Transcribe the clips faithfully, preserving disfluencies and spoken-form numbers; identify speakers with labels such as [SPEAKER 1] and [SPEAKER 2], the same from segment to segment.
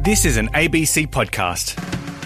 [SPEAKER 1] This is an A B C podcast.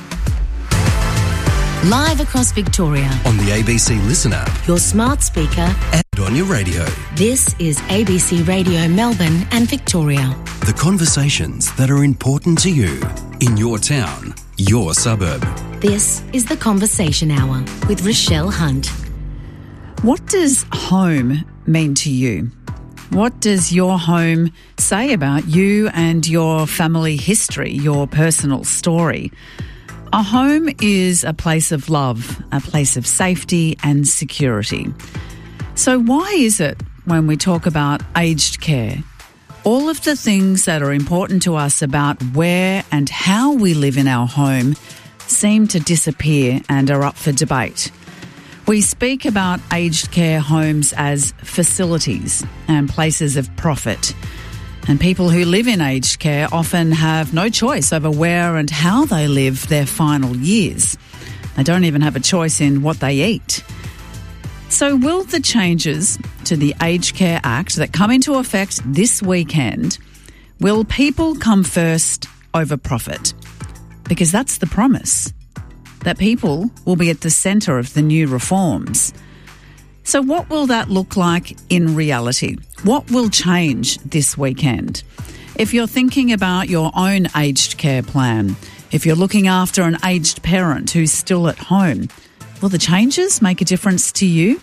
[SPEAKER 2] Live across Victoria.
[SPEAKER 3] On the A B C Listen app.
[SPEAKER 2] Your smart speaker.
[SPEAKER 3] And on your radio.
[SPEAKER 2] This is A B C Radio Melbourne and Victoria.
[SPEAKER 3] The conversations that are important to you in your town, your suburb.
[SPEAKER 2] This is The Conversation Hour with Rochelle Hunt.
[SPEAKER 4] What does home mean to you? What does your home say about you and your family history, your personal story? A home is a place of love, a place of safety and security. So why is it when we talk about aged care, all of the things that are important to us about where and how we live in our home seem to disappear and are up for debate? We speak about aged care homes as facilities and places of profit. And people who live in aged care often have no choice over where and how they live their final years. They don't even have a choice in what they eat. So will the changes to the Aged Care Act that come into effect this weekend, will people come first over profit? Because that's the promise, that people will be at the centre of the new reforms. So what will that look like in reality? What will change this weekend? If you're thinking about your own aged care plan, if you're looking after an aged parent who's still at home, will the changes make a difference to you?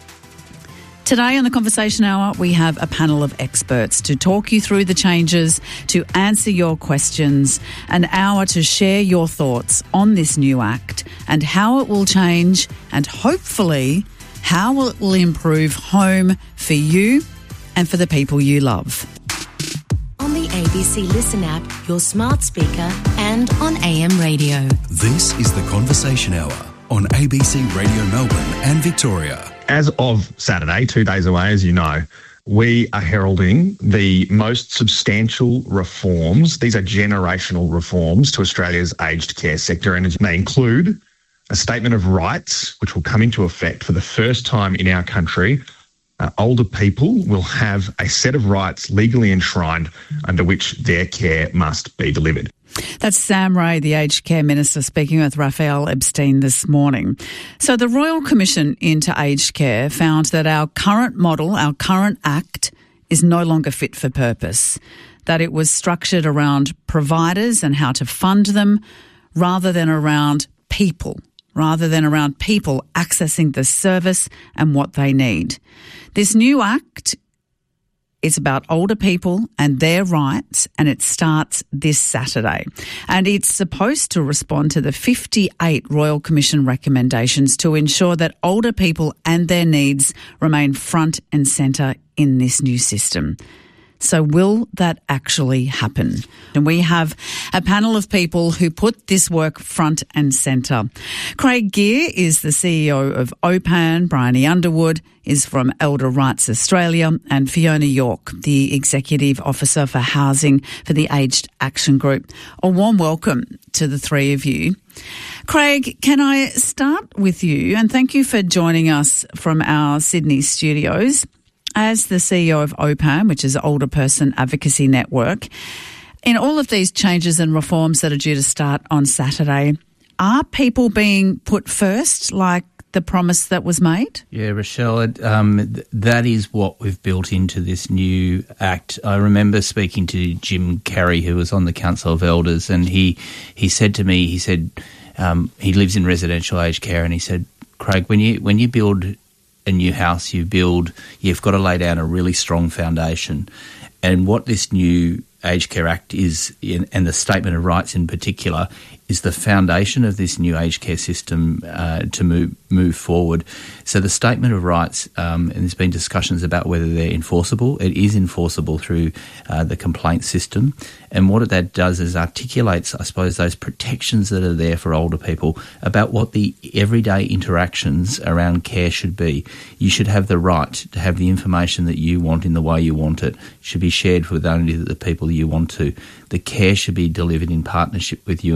[SPEAKER 4] Today on the Conversation Hour, we have a panel of experts to talk you through the changes, to answer your questions, an hour to share your thoughts on this new act and how it will change and hopefully how it will improve home for you and for the people you love.
[SPEAKER 2] On the A B C Listen app, your smart speaker and on A M radio.
[SPEAKER 3] This is the Conversation Hour on A B C Radio Melbourne and Victoria.
[SPEAKER 5] As of Saturday, two days away, as you know, we are heralding the most substantial reforms. These are generational reforms to Australia's aged care sector, and they include a statement of rights, which will come into effect for the first time in our country. Uh, older people will have a set of rights legally enshrined under which their care must be delivered.
[SPEAKER 4] That's Sam Ray, the Aged Care Minister, speaking with Raphael Epstein this morning. So the Royal Commission into Aged Care found that our current model, our current act, is no longer fit for purpose, that it was structured around providers and how to fund them rather than around people, rather than around people accessing the service and what they need. This new act is about older people and their rights, and it starts this Saturday. And it's supposed to respond to the fifty-eight Royal Commission recommendations to ensure that older people and their needs remain front and centre in this new system. So will that actually happen? And we have a panel of people who put this work front and centre. Craig Gear is the C E O of OPAN, Bryony Underwood is from Elder Rights Australia, and Fiona York, the Executive Officer for Housing for the Aged Action Group. A warm welcome to the three of you. Craig, can I start with you? And thank you for joining us from our Sydney studios. As the C E O of OPAN, which is Older Person Advocacy Network, in all of these changes and reforms that are due to start on Saturday, are people being put first, like the promise that was made?
[SPEAKER 6] Yeah, Rochelle, um, th- that is what we've built into this new act. I remember speaking to Jim Carey, who was on the Council of Elders, and he, he said to me, he said um, he lives in residential aged care, and he said, Craig, when you when you build a new house, you build, you've got to lay down a really strong foundation. And what this new Aged Care Act is, and the Statement of Rights in particular, is the foundation of this new aged care system uh, to move move forward. So the Statement of Rights, um, and there's been discussions about whether they're enforceable. It is enforceable through uh, the complaint system. And what that does is articulates, I suppose, those protections that are there for older people about what the everyday interactions around care should be. You should have the right to have the information that you want in the way you want it. It should be shared with only the people you want to. The care should be delivered in partnership with you, and that the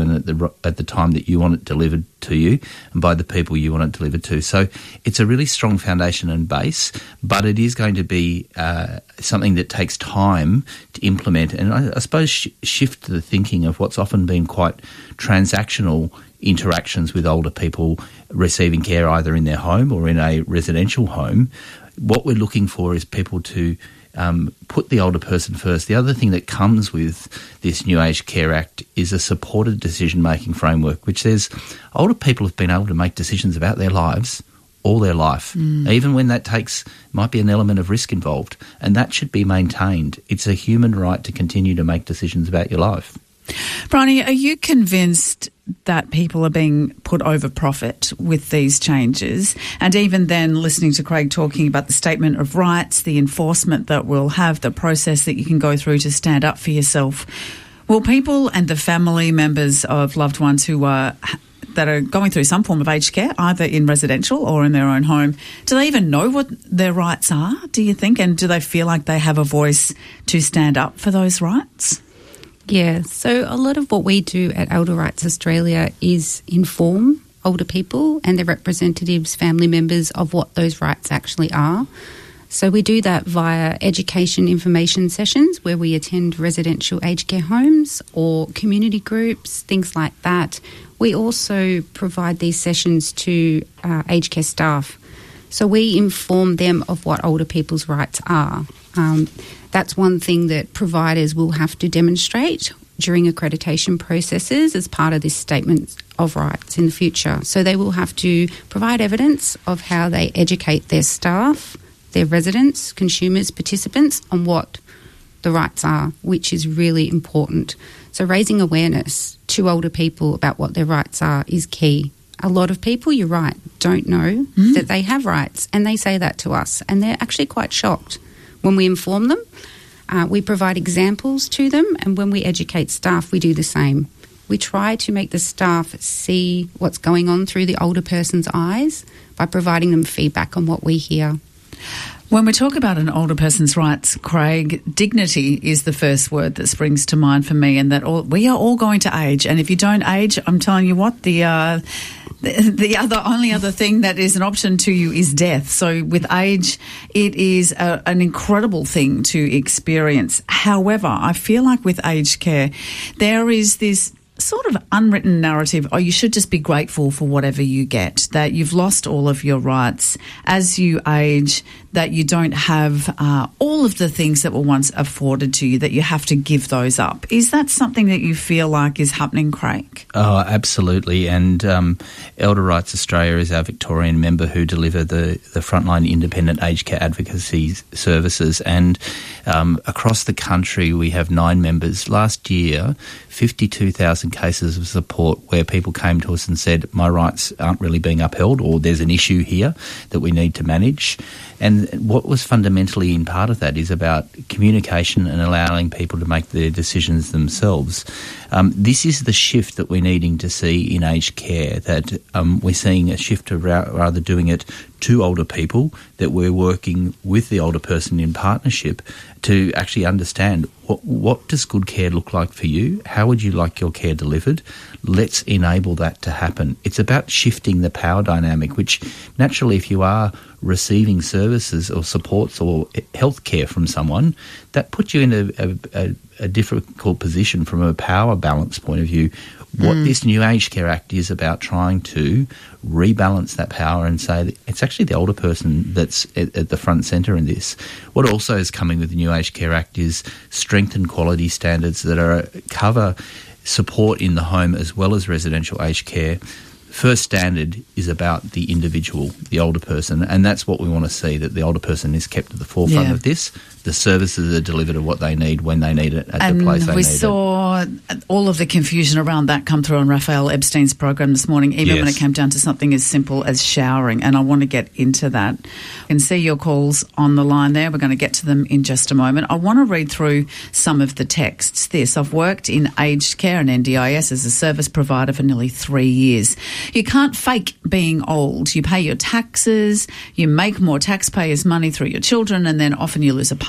[SPEAKER 6] the at the time that you want it delivered to you and by the people you want it delivered to. So it's a really strong foundation and base, but it is going to be uh, something that takes time to implement, and I, I suppose sh- shift the thinking of what's often been quite transactional interactions with older people receiving care either in their home or in a residential home. What we're looking for is people to Um, put the older person first. The other thing that comes with this New Aged Care Act is a supported decision-making framework, which says older people have been able to make decisions about their lives all their life, mm. even when that takes, might be an element of risk involved, and that should be maintained. It's a human right to continue to make decisions about your life.
[SPEAKER 4] Bryony, are you convinced that people are being put over profit with these changes? And even then, listening to Craig talking about the statement of rights, the enforcement that we'll have, the process that you can go through to stand up for yourself, will people and the family members of loved ones who are that are going through some form of aged care, either in residential or in their own home, do they even know what their rights are, do you think? And do they feel like they have a voice to stand up for those rights?
[SPEAKER 7] Yeah, so a lot of what we do at Elder Rights Australia is inform older people and their representatives, family members, of what those rights actually are. So we do that via education information sessions where we attend residential aged care homes or community groups, things like that. We also provide these sessions to uh, aged care staff. So we inform them of what older people's rights are. Um, that's one thing that providers will have to demonstrate during accreditation processes as part of this statement of rights in the future. So they will have to provide evidence of how they educate their staff, their residents, consumers, participants on what the rights are, which is really important. So raising awareness to older people about what their rights are is key. A lot of people, you're right, don't know mm. that they have rights, and they say that to us, and they're actually quite shocked when we inform them. Uh, we provide examples to them, and when we educate staff, we do the same. We try to make the staff see what's going on through the older person's eyes by providing them feedback on what we hear.
[SPEAKER 4] When we talk about an older person's rights, Craig, dignity is the first word that springs to mind for me, and that all, we are all going to age. And if you don't age, I'm telling you what, the, uh, the the other only other thing that is an option to you is death. So with age, it is a, an incredible thing to experience. However, I feel like with aged care, there is this sort of unwritten narrative, oh, you should just be grateful for whatever you get, that you've lost all of your rights as you age, that you don't have uh, all of the things that were once afforded to you, that you have to give those up. Is that something that you feel like is happening, Craig?
[SPEAKER 6] Oh, absolutely. And um, Elder Rights Australia is our Victorian member who deliver the, the frontline independent aged care advocacy services. And um, across the country, we have nine members. Last year, fifty-two thousand cases of support where people came to us and said, my rights aren't really being upheld, or there's an issue here that we need to manage. And what was fundamentally in part of that is about communication and allowing people to make their decisions themselves. Um, this is the shift that we're needing to see in aged care, that um, we're seeing a shift to ra- rather doing it to older people, that we're working with the older person in partnership to actually understand what, what does good care look like for you? How would you like your care delivered? Let's enable that to happen. It's about shifting the power dynamic, which naturally, if you are receiving services or supports or health care from someone, that puts you in a, a, a, a difficult position from a power balance point of view. What mm. this New Aged Care Act is about trying to rebalance that power and say that it's actually the older person that's at, at the front centre in this. What also is coming with the New Aged Care Act is strengthened quality standards that are cover support in the home as well as residential aged care. First standard is about the individual, the older person, and that's what we want to see, that the older person is kept at the forefront
[SPEAKER 4] yeah.
[SPEAKER 6] of this. The services are delivered of what they need when they need it at and the place they need it.
[SPEAKER 4] And we saw all of the confusion around that come through on Raphael Epstein's program this morning, even yes. when it came down to something as simple as showering, and I want to get into that. I can see your calls on the line there. We're going to get to them in just a moment. I want to read through some of the texts. This, I've worked in aged care and N D I S as a service provider for nearly three years. You can't fake being old. You pay your taxes, you make more taxpayers' money through your children, and then often you lose a partner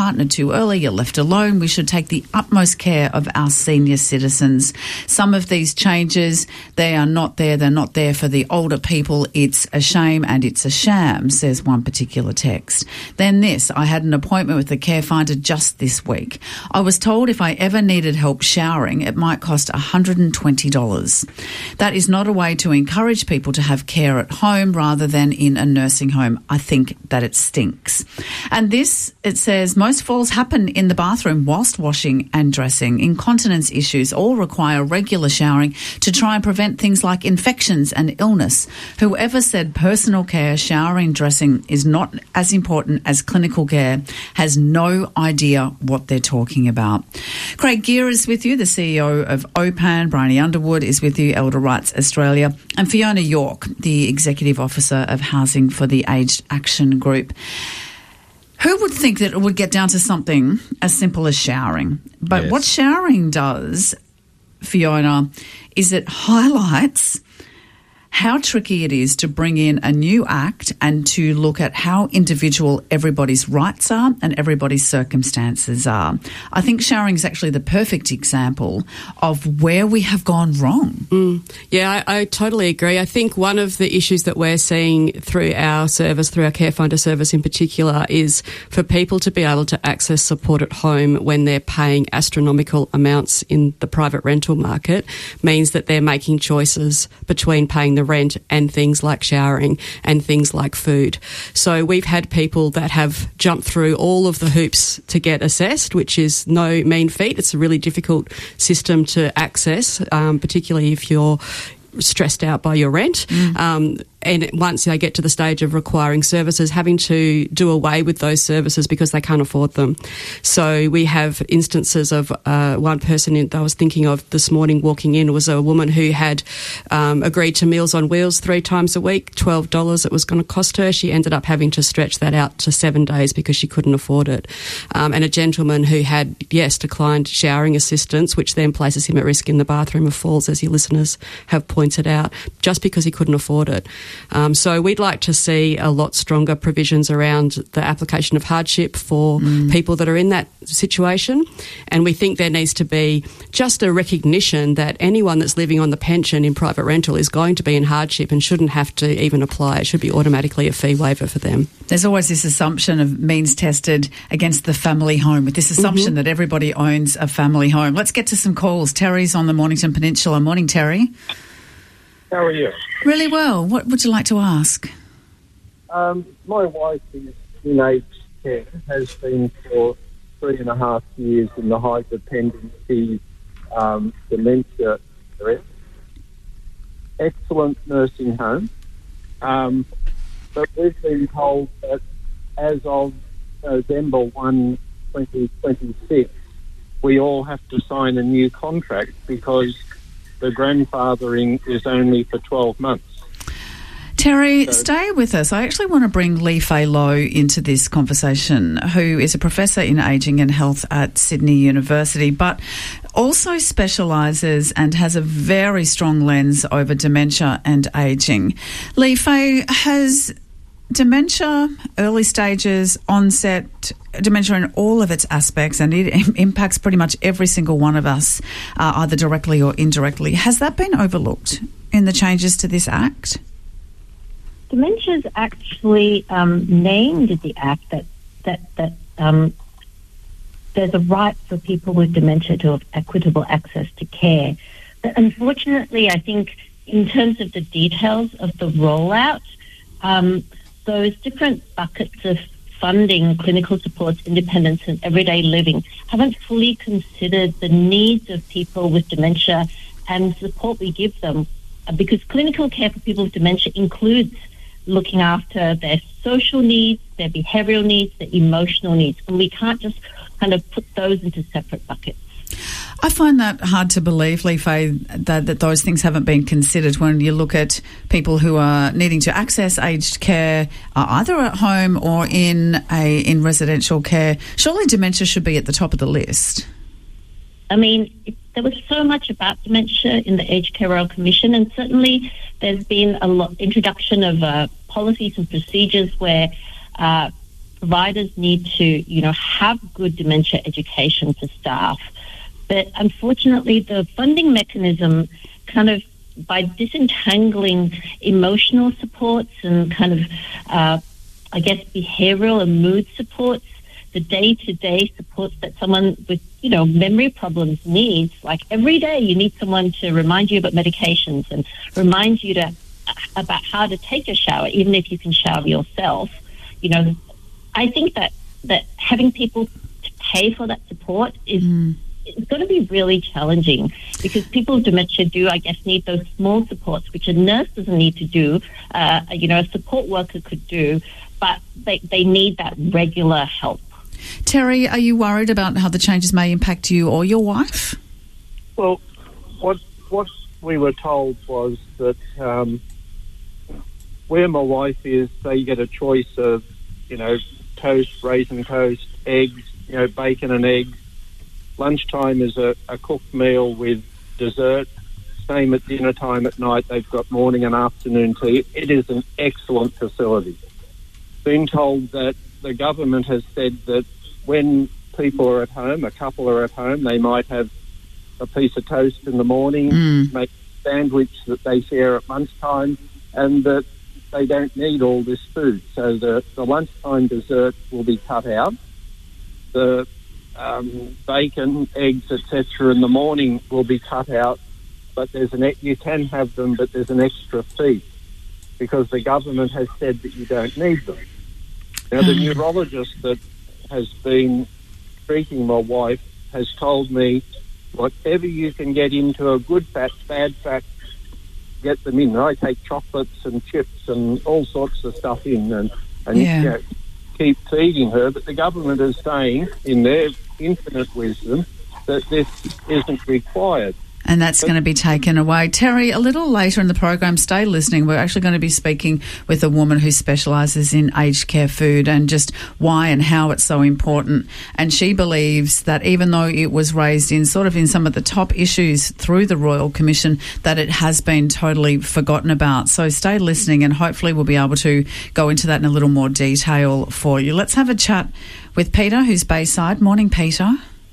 [SPEAKER 4] partnered too early, you're left alone. We should take the utmost care of our senior citizens. Some of these changes, they are not there. They're not there for the older people. It's a shame and it's a sham, says one particular text. Then this, I had an appointment with the care finder just this week. I was told if I ever needed help showering, it might cost one hundred twenty dollars. That is not a way to encourage people to have care at home rather than in a nursing home. I think that it stinks. And this, it says, most falls happen in the bathroom whilst washing and dressing. Incontinence issues all require regular showering to try and prevent things like infections and illness. Whoever said personal care, showering, dressing is not as important as clinical care has no idea what they're talking about. Craig Gear is with you, the C E O of O P A N. Bryony Underwood is with you, Elder Rights Australia. And Fiona York, the Executive Officer of Housing for the Aged Action Group. Who would think that it would get down to something as simple as showering? But yes. What showering does, Fiona, is it highlights how tricky it is to bring in a new act and to look at how individual everybody's rights are and everybody's circumstances are. I think showering is actually the perfect example of where we have gone wrong.
[SPEAKER 8] Mm. Yeah, I, I totally agree. I think one of the issues that we're seeing through our service, through our Care Finder service in particular, is for people to be able to access support at home when they're paying astronomical amounts in the private rental market means that they're making choices between paying the rent and things like showering and things like food. So we've had people that have jumped through all of the hoops to get assessed, which is no mean feat. It's a really difficult system to access, um, particularly if you're stressed out by your rent. Mm. Um, and once they get to the stage of requiring services, having to do away with those services because they can't afford them. So we have instances of uh, one person that I was thinking of this morning walking in was a woman who had um, agreed to Meals on Wheels three times a week, twelve dollars it was going to cost her. She ended up having to stretch that out to seven days because she couldn't afford it. Um, and a gentleman who had, yes, declined showering assistance, which then places him at risk in the bathroom of falls, as your listeners have pointed out, just because he couldn't afford it. Um, so we'd like to see a lot stronger provisions around the application of hardship for mm. people that are in that situation. And we think there needs to be just a recognition that anyone that's living on the pension in private rental is going to be in hardship and shouldn't have to even apply. It should be automatically a fee waiver for them.
[SPEAKER 4] There's always this assumption of means tested against the family home, with this assumption mm-hmm. that everybody owns a family home. Let's get to some calls. Terry's on the Mornington Peninsula. Morning, Terry.
[SPEAKER 9] How are you?
[SPEAKER 4] Really well. What would you like to ask?
[SPEAKER 9] Um, my wife is in aged care, has been for three and a half years in the high dependency um, dementia area. Excellent nursing home. Um, but we've been told that as of November first, twenty twenty-six, we all have to sign a new contract because the grandfathering is only for twelve months.
[SPEAKER 4] Terry, so, stay with us. I actually want to bring Lee Fay Low into this conversation, who is a professor in ageing and health at Sydney University, but also specialises and has a very strong lens over dementia and ageing. Lee Fay, has dementia, early stages, onset, dementia in all of its aspects, and it impacts pretty much every single one of us, uh, either directly or indirectly. Has that been overlooked in the changes to this Act?
[SPEAKER 10] Dementia is actually um, named in the Act that, that, that um, there's a right for people with dementia to have equitable access to care. But unfortunately, I think in terms of the details of the rollout, um, those different buckets of funding, clinical supports, independence and everyday living haven't fully considered the needs of people with dementia and the support we give them, because clinical care for people with dementia includes looking after their social needs, their behavioural needs, their emotional needs, and we can't just kind of put those into separate buckets.
[SPEAKER 4] I find that hard to believe, Lee Fay, that, that those things haven't been considered when you look at people who are needing to access aged care, uh, either at home or in a in residential care. Surely dementia should be at the top of the list.
[SPEAKER 10] I mean, it, there was so much about dementia in the Aged Care Royal Commission, and certainly there's been a lot introduction of uh, policies and procedures where uh, providers need to, you know, have good dementia education for staff. But unfortunately, the funding mechanism kind of, by disentangling emotional supports and kind of, uh, I guess, behavioural and mood supports, the day-to-day supports that someone with, you know, memory problems needs. Like every day you need someone to remind you about medications and remind you to about how to take a shower, even if you can shower yourself. You know, I think that, that having people to pay for that support is mm. it's going to be really challenging, because people with dementia do, I guess, need those small supports, which a nurse doesn't need to do, uh, you know, a support worker could do, but they, they need that regular help.
[SPEAKER 4] Terry, are you worried about how the changes may impact you or your wife?
[SPEAKER 9] Well, what what we were told was that um, where my wife is, they get a choice of, you know, toast, raisin toast, eggs, you know, bacon and eggs. Lunchtime is a, a cooked meal with dessert. Same at dinner time at night. They've got morning and afternoon tea. It is an excellent facility. Been told that the government has said that when people are at home, a couple are at home, they might have a piece of toast in the morning, mm. make a sandwich that they share at lunchtime, and that they don't need all this food. So the, the lunchtime dessert will be cut out. The um, bacon, eggs, et cetera in the morning will be cut out, but there's an you can have them, but there's an extra fee because the government has said that you don't need them. Now, the neurologist that has been treating my wife has told me whatever you can get into a good fat, bad fat, get them in. I take chocolates and chips and all sorts of stuff in and, and yeah. you know, keep feeding her. But the government is saying, in their infinite wisdom, that this isn't required.
[SPEAKER 4] And that's going to be taken away. Terry, a little later in the program, stay listening. We're actually going to be speaking with a woman who specialises in aged care food and just why and how it's so important. And she believes that even though it was raised in sort of in some of the top issues through the Royal Commission, that it has been totally forgotten about. So stay listening and hopefully we'll be able to go into that in a little more detail for you. Let's have a chat with Peter, who's Bayside. Morning, Peter.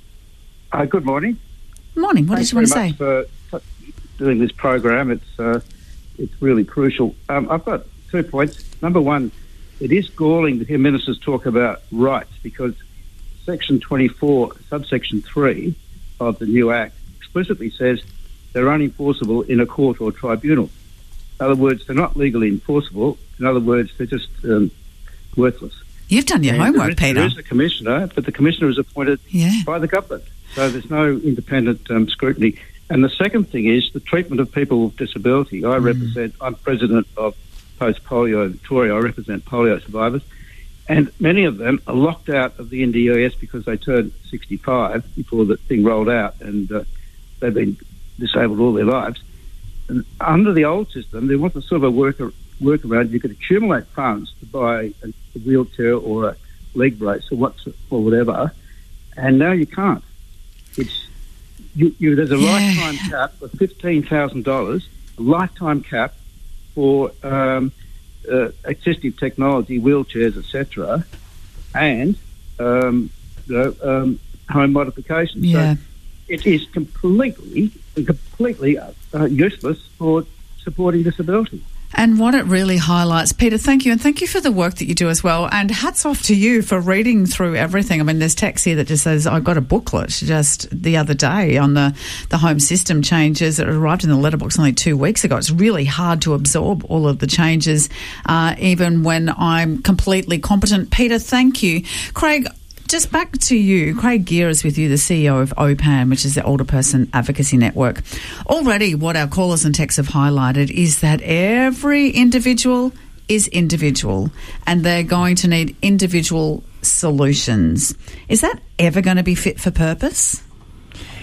[SPEAKER 11] Uh, good morning.
[SPEAKER 4] Morning. What
[SPEAKER 11] Thanks
[SPEAKER 4] did you want to say?
[SPEAKER 11] Very much for doing this program. It's uh, it's really crucial. Um, I've got two points. Number one, it is galling to hear ministers talk about rights because Section twenty-four, subsection three of the new Act explicitly says they're unenforceable in a court or tribunal. In other words, they're not legally enforceable. In other words, they're just um, worthless.
[SPEAKER 4] You've done your and homework,
[SPEAKER 11] there is,
[SPEAKER 4] Peter.
[SPEAKER 11] There is a commissioner, but the commissioner is appointed
[SPEAKER 4] yeah.
[SPEAKER 11] by the government. So there's no independent um, scrutiny. And the second thing is the treatment of people with disability. I mm. represent, I'm president of Post-Polio Victoria. I represent polio survivors. And many of them are locked out of the N D I S because they turned sixty-five before the thing rolled out, and uh, they've been disabled all their lives. And under the old system, there was a sort of a work, workaround. You could accumulate funds to buy a, a wheelchair or a leg brace or, what's, or whatever, and now you can't. It's you, you, there's a yeah. lifetime cap of fifteen thousand dollars, a lifetime cap for um, uh, assistive technology, wheelchairs, et cetera, and um, you know, um, home modifications.
[SPEAKER 4] Yeah.
[SPEAKER 11] So it is completely, completely uh, useless for supporting disability.
[SPEAKER 4] And what it really highlights, Peter, thank you, and thank you for the work that you do as well. And hats off to you for reading through everything. I mean, there's text here that just says, I got a booklet just the other day on the, the home system changes. It arrived in the letterbox only two weeks ago. It's really hard to absorb all of the changes, uh, even when I'm completely competent. Peter, thank you. Craig, just back to you. Craig Gear is with you, the C E O of O P A N, which is the Older Person Advocacy Network. Already what our callers and texts have highlighted is that every individual is individual and they're going to need individual solutions. Is that ever going to be fit for purpose?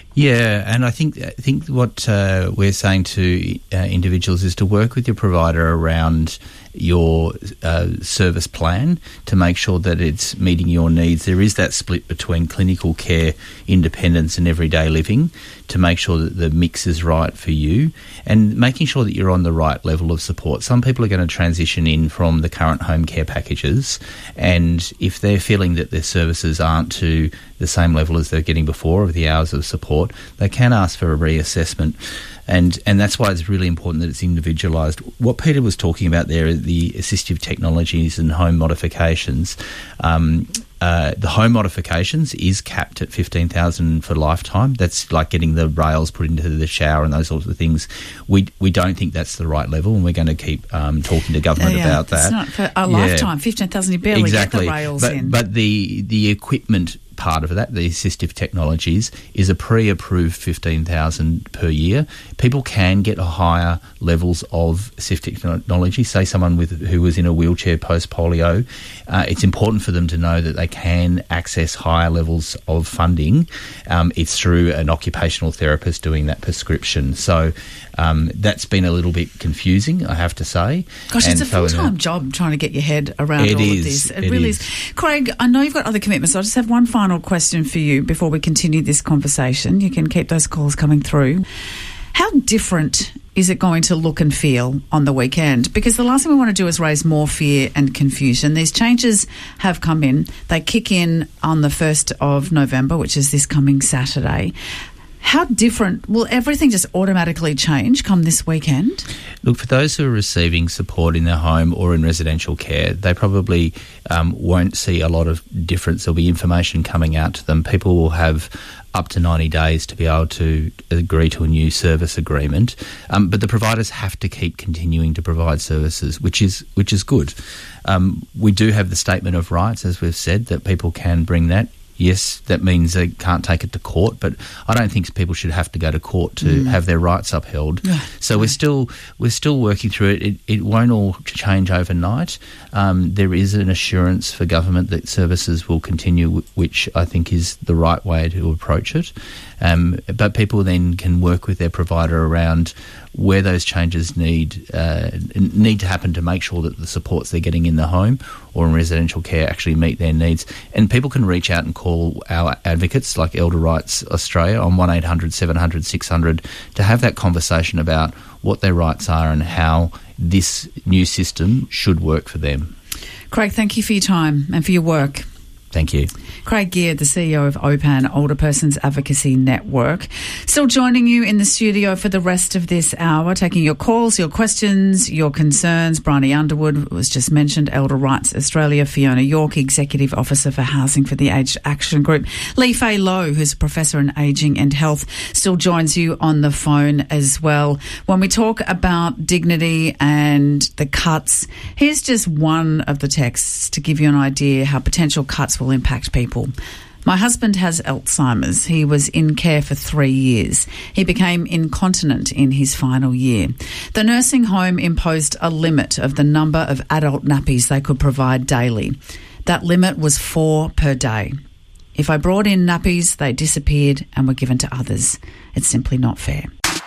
[SPEAKER 6] Yeah, and I think I think what uh, we're saying to uh, individuals is to work with your provider around your uh, service plan to make sure that it's meeting your needs. There is that split between clinical care, independence and everyday living to make sure that the mix is right for you and making sure that you're on the right level of support. Some people are going to transition in from the current home care packages, and if they're feeling that their services aren't to the same level as they're getting before of the hours of support, they can ask for a reassessment. And and that's why it's really important that it's individualised. What Peter was talking about there, the assistive technologies and home modifications, um, uh, the home modifications is capped at fifteen thousand dollars for lifetime. That's like getting the rails put into the shower and those sorts of things. We we don't think that's the right level, and we're going to keep um, talking to government
[SPEAKER 4] yeah,
[SPEAKER 6] about that.
[SPEAKER 4] It's not for a
[SPEAKER 6] yeah.
[SPEAKER 4] lifetime, fifteen thousand dollars, you barely
[SPEAKER 6] exactly.
[SPEAKER 4] get the rails
[SPEAKER 6] but,
[SPEAKER 4] in.
[SPEAKER 6] But the the equipment part of that, the assistive technologies, is a pre-approved fifteen thousand dollars per year. People can get higher levels of assistive technology. Say someone with who was in a wheelchair post-polio, uh, it's important for them to know that they can access higher levels of funding. Um, it's through an occupational therapist doing that prescription. So um, that's been a little bit confusing, I have to say.
[SPEAKER 4] Gosh,
[SPEAKER 6] and
[SPEAKER 4] it's a
[SPEAKER 6] so
[SPEAKER 4] full-time job trying to get your head around
[SPEAKER 6] it
[SPEAKER 4] all
[SPEAKER 6] is,
[SPEAKER 4] of this. It,
[SPEAKER 6] it
[SPEAKER 4] really
[SPEAKER 6] is.
[SPEAKER 4] is. Craig, I know you've got other commitments. I just have one final question for you before we continue this conversation. You can keep those calls coming through. How different is it going to look and feel on the weekend? Because the last thing we want to do is raise more fear and confusion. These changes have come in. They kick in on the first of November, which is this coming Saturday. How different will everything just automatically change come this weekend?
[SPEAKER 6] Look, for those who are receiving support in their home or in residential care, they probably um, won't see a lot of difference. There'll be information coming out to them. People will have up to ninety days to be able to agree to a new service agreement. Um, but the providers have to keep continuing to provide services, which is which is good. Um, we do have the statement of rights, as we've said, that people can bring that. Yes, that means they can't take it to court, but I don't think people should have to go to court to mm. have their rights upheld. Yeah. So we're still we're still working through it. It, it won't all change overnight. Um, there is an assurance for government that services will continue, which I think is the right way to approach it. Um, but people then can work with their provider around where those changes need uh, need to happen to make sure that the supports they're getting in the home or in residential care actually meet their needs. And people can reach out and call our advocates like Elder Rights Australia on one eight hundred seven hundred six hundred to have that conversation about what their rights are and how this new system should work for them.
[SPEAKER 4] Craig, thank you for your time and for your work.
[SPEAKER 6] Thank you.
[SPEAKER 4] Craig Geard, the C E O of O P A N, Older Persons Advocacy Network. Still joining you in the studio for the rest of this hour, taking your calls, your questions, your concerns. Bryony Underwood was just mentioned, Elder Rights Australia. Fiona York, Executive Officer for Housing for the Aged Action Group. Lee Fay Low, who's a Professor in Ageing and Health, still joins you on the phone as well. When we talk about dignity and the cuts, here's just one of the texts to give you an idea how potential cuts will impact people. My husband has Alzheimer's. He was in care for three years. He became incontinent in his final year. The nursing home imposed a limit of the number of adult nappies they could provide daily. That limit was four per day. If I brought in nappies, they disappeared and were given to others. It's simply not fair.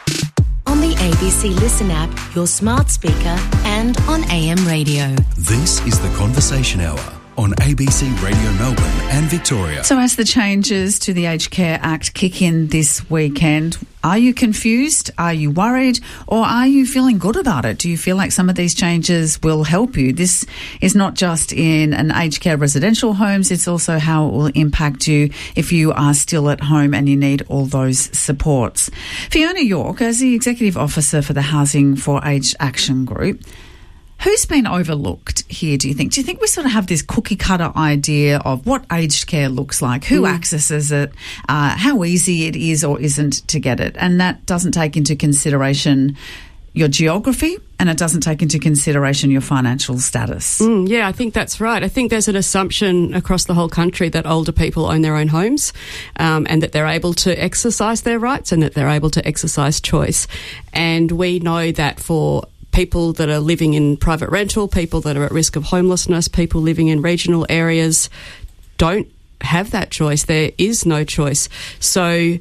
[SPEAKER 2] On the A B C Listen app, your smart speaker, and on A M radio.
[SPEAKER 3] This is the Conversation Hour on A B C Radio Melbourne and Victoria.
[SPEAKER 4] So as the changes to the Aged Care Act kick in this weekend, are you confused? Are you worried? Or are you feeling good about it? Do you feel like some of these changes will help you? This is not just in an aged care residential homes, it's also how it will impact you if you are still at home and you need all those supports. Fiona York, as the Executive Officer for the Housing for Aged Action Group, who's been overlooked here, do you think? Do you think we sort of have this cookie-cutter idea of what aged care looks like, who mm. accesses it, uh, how easy it is or isn't to get it, and that doesn't take into consideration your geography and it doesn't take into consideration your financial status?
[SPEAKER 8] Mm, yeah, I think that's right. I think there's an assumption across the whole country that older people own their own homes um, and that they're able to exercise their rights and that they're able to exercise choice. And we know that for people that are living in private rental, people that are at risk of homelessness, people living in regional areas don't have that choice. There is no choice. So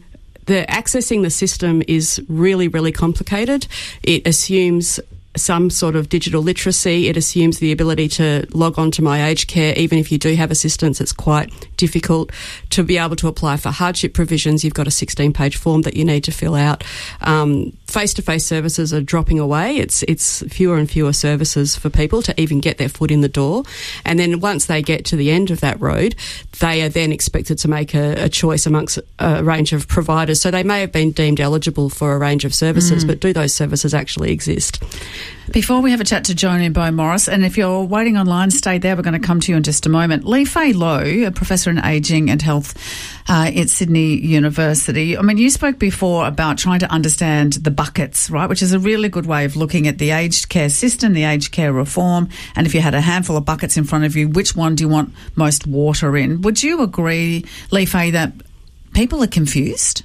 [SPEAKER 8] the accessing the system is really, really complicated. It assumes some sort of digital literacy. It assumes the ability to log on to My Aged Care. Even if you do have assistance, it's quite difficult to be able to apply for hardship provisions. You've got a sixteen-page form that you need to fill out. Um, face-to-face services are dropping away. It's it's fewer and fewer services for people to even get their foot in the door. And then once they get to the end of that road, they are then expected to make a, a choice amongst a range of providers. So they may have been deemed eligible for a range of services, mm. but do those services actually exist?
[SPEAKER 4] Before we have a chat to Joan in Beaumaris, and if you're waiting online, stay there. We're going to come to you in just a moment. Lee Fay Low, a professor in ageing and health uh, at Sydney University. I mean, you spoke before about trying to understand the buckets, right, which is a really good way of looking at the aged care system, the aged care reform, and if you had a handful of buckets in front of you, which one do you want most water in? Would you agree, Lee Fay, that people are confused?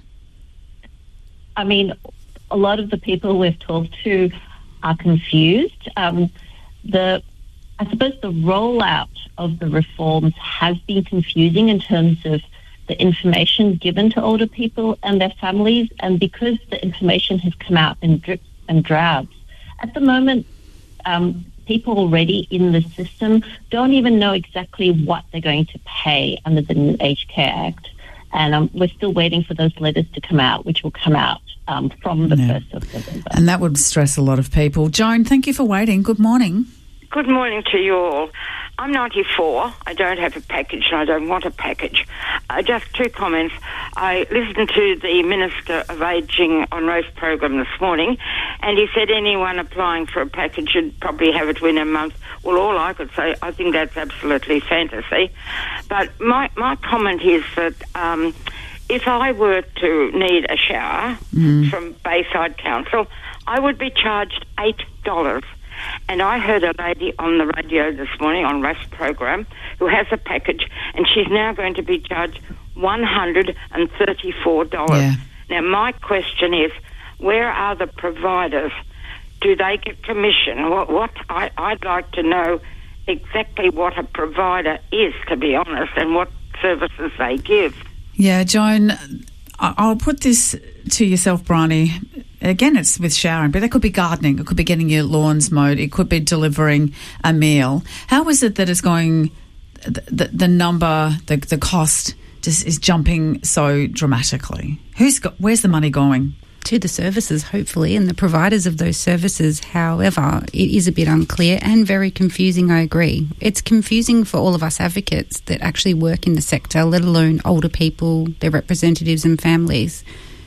[SPEAKER 10] I mean, a lot of the people we've talked to are confused. Um, the, I suppose the rollout of the reforms has been confusing in terms of the information given to older people and their families, and because the information has come out in drips and drabs. At the moment, um, people already in the system don't even know exactly what they're going to pay under the new Aged Care Act. And um, we're still waiting for those letters to come out, which will come out um, from the yeah. first of November.
[SPEAKER 4] And that would stress a lot of people. Joan, thank you for waiting. Good morning.
[SPEAKER 12] Good morning to you all. I'm ninety-four. I don't have a package and I don't want a package. Uh, just two comments. I listened to the Minister of Ageing on Race program this morning, and he said anyone applying for a package should probably have it within a month. Well, all I could say, I think that's absolutely fantasy. But my, my comment is that um, if I were to need a shower mm. from Bayside Council, I would be charged eight dollars. And I heard a lady on the radio this morning on Race program who has a package, and she's now going to be charged one hundred thirty-four dollars. Yeah. Now, my question is, where are the providers? Do they get commission? What, what I, I'd like to know exactly what a provider is, to be honest, and what services they give.
[SPEAKER 4] Yeah, Joan, I'll put this to yourself, Bryony. Again, it's with showering, but that could be gardening. It could be getting your lawns mowed. It could be delivering a meal. How is it that it's going, the, the, the number, the, the cost just is jumping so dramatically? Who's got, where's the money going?
[SPEAKER 7] To the services, hopefully, and the providers of those services. However, it is a bit unclear and very confusing, I agree. It's confusing for all of us advocates that actually work in the sector, let alone older people, their representatives and families.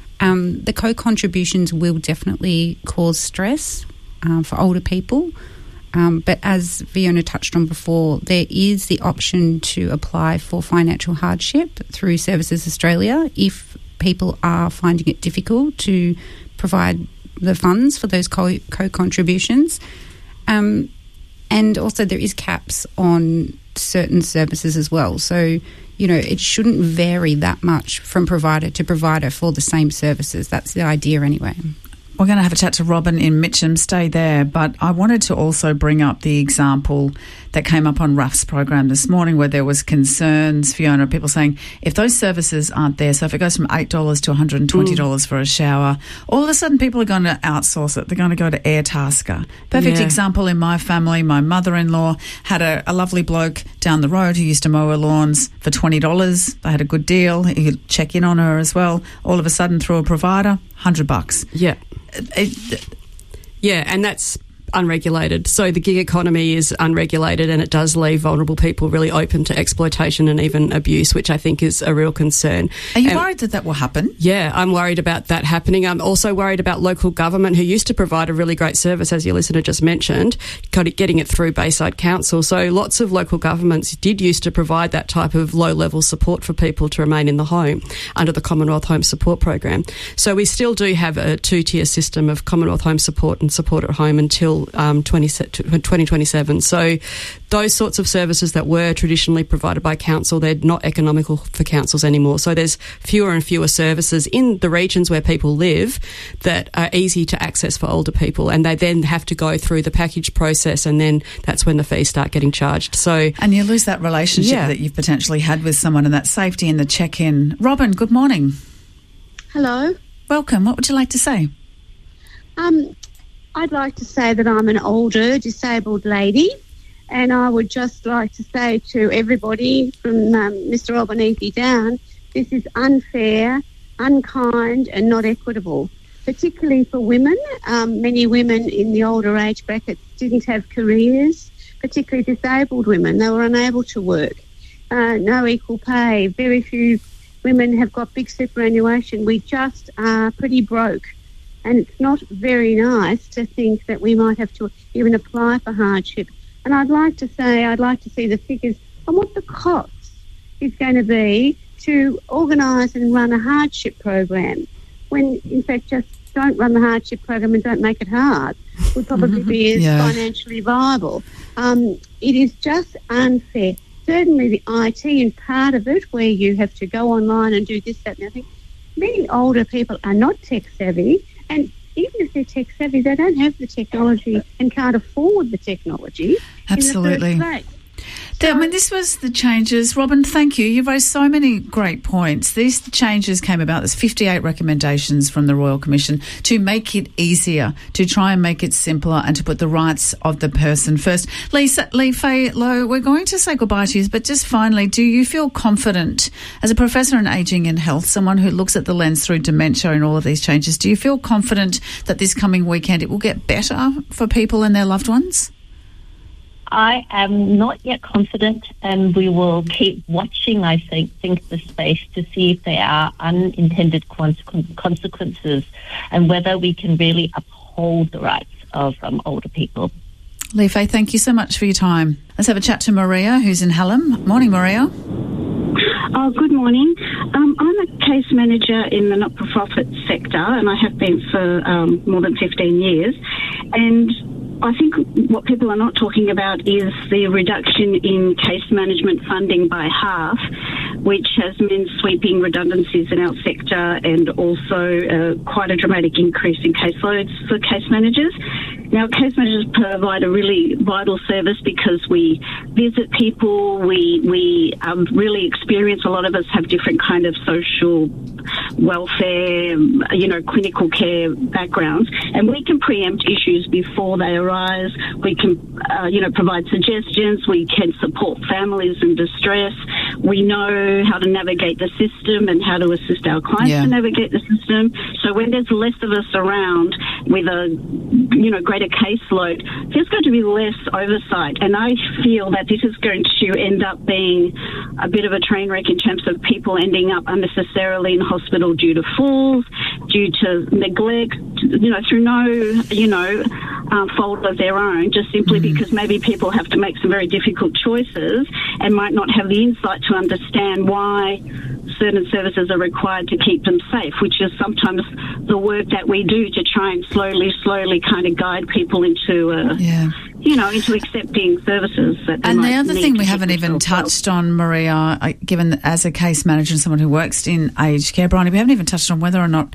[SPEAKER 7] Um, the co-contributions will definitely cause stress um, for older people. Um, but as Fiona touched on before, there is the option to apply for financial hardship through Services Australia if people are finding it difficult to provide the funds for those co- co-contributions. Um, and also there is caps on certain services as well. So, you know, it shouldn't vary that much from provider to provider for the same services. That's the idea anyway.
[SPEAKER 4] We're going to have a chat to Robin in Mitcham. Stay there. But I wanted to also bring up the example that came up on Ruff's program this morning where there was concerns, Fiona, people saying if those services aren't there, so if it goes from eight dollars to one hundred twenty dollars mm. for a shower, all of a sudden people are going to outsource it. They're going to go to Airtasker. Perfect yeah. example in my family. My mother-in-law had a, a lovely bloke down the road who used to mow her lawns for twenty dollars. They had a good deal. He could check in on her as well. All of a sudden, through a provider, one hundred bucks.
[SPEAKER 8] Yeah.
[SPEAKER 4] It,
[SPEAKER 8] yeah, and that's unregulated. So the gig economy is unregulated, and it does leave vulnerable people really open to exploitation and even abuse, which I think is a real concern.
[SPEAKER 4] Are you
[SPEAKER 8] and,
[SPEAKER 4] worried that that will happen?
[SPEAKER 8] Yeah, I'm worried about that happening. I'm also worried about local government, who used to provide a really great service, as your listener just mentioned, getting it through Bayside Council. So lots of local governments did used to provide that type of low-level support for people to remain in the home under the Commonwealth Home Support Program. So we still do have a two-tier system of Commonwealth Home Support and Support at Home until Um, twenty twenty-seven. So those sorts of services that were traditionally provided by council, they're not economical for councils anymore. So there's fewer and fewer services in the regions where people live that are easy to access for older people, and they then have to go through the package process, and then that's when the fees start getting charged. So
[SPEAKER 4] and you lose that relationship
[SPEAKER 8] yeah.
[SPEAKER 4] that you've potentially had with someone, and that safety and the check-in. Robin, good morning.
[SPEAKER 13] Hello.
[SPEAKER 4] Welcome. What would you like to say?
[SPEAKER 13] Um, I'd like to say that I'm an older disabled lady, and I would just like to say to everybody from um, Mister Albanese down, this is unfair, unkind and not equitable, particularly for women. Um, many women in the older age brackets didn't have careers, particularly disabled women. They were unable to work. Uh, no equal pay. Very few women have got big superannuation. We just are pretty broke. And it's not very nice to think that we might have to even apply for hardship. And I'd like to say, I'd like to see the figures on what the cost is going to be to organise and run a hardship program, when in fact just don't run the hardship program and don't make it hard would probably be as
[SPEAKER 4] Yeah.
[SPEAKER 13] financially viable. Um, it is just unfair. Certainly the I T and part of it, where you have to go online and do this, that and the other thing. Many older people are not tech savvy, and even if they're tech savvy, they don't have the technology and can't afford the technology.
[SPEAKER 4] Absolutely.
[SPEAKER 13] In the first place.
[SPEAKER 4] I mean, this was the changes. Robin, thank you. You've raised so many great points. These changes came about. There's fifty-eight recommendations from the Royal Commission to make it easier, to try and make it simpler and to put the rights of the person first. Lisa, Lee Fay Low, we're going to say goodbye to you, but just finally, do you feel confident, as a professor in ageing and health, someone who looks at the lens through dementia and all of these changes, do you feel confident that this coming weekend it will get better for people and their loved ones?
[SPEAKER 10] I am not yet confident, and we will keep watching, I think, think the space to see if there are unintended consequences and whether we can really uphold the rights of um, older people.
[SPEAKER 4] Lee Fay, thank you so much for your time. Let's have a chat to Maria, who's in Hallam. Morning, Maria.
[SPEAKER 14] Oh, good morning. Um, I'm a case manager in the not-for-profit sector, and I have been for um, more than fifteen years. And I think what people are not talking about is the reduction in case management funding by half, which has meant sweeping redundancies in our sector and also uh, quite a dramatic increase in caseloads for case managers. Now, case managers provide a really vital service because we visit people, we we um, really experience, a lot of us have different kind of social welfare, you know, clinical care backgrounds, and we can preempt issues before they arise. We can, uh, you know, provide suggestions. We can support families in distress. We know how to navigate the system and how to assist our clients
[SPEAKER 4] Yeah.
[SPEAKER 14] to navigate the system. So when there's less of us around with a, you know, greater caseload, there's going to be less oversight. And I feel that this is going to end up being a bit of a train wreck in terms of people ending up unnecessarily in hospital due to falls, due to neglect, you know, through no, you know, um, fault of their own, just simply mm. because maybe people have to make some very difficult choices and might not have the insight to understand why certain services are required to keep them safe, which is sometimes the work that we do to try and slowly, slowly kind of guide people into, uh,
[SPEAKER 4] yeah.
[SPEAKER 14] you know, into accepting services. That they
[SPEAKER 4] And
[SPEAKER 14] might
[SPEAKER 4] the other
[SPEAKER 14] need
[SPEAKER 4] thing
[SPEAKER 14] to
[SPEAKER 4] we
[SPEAKER 14] keep
[SPEAKER 4] haven't even
[SPEAKER 14] themselves well.
[SPEAKER 4] touched on, Maria, I- given that as a case manager and someone who works in aged care, Bryony, we haven't even touched on whether or not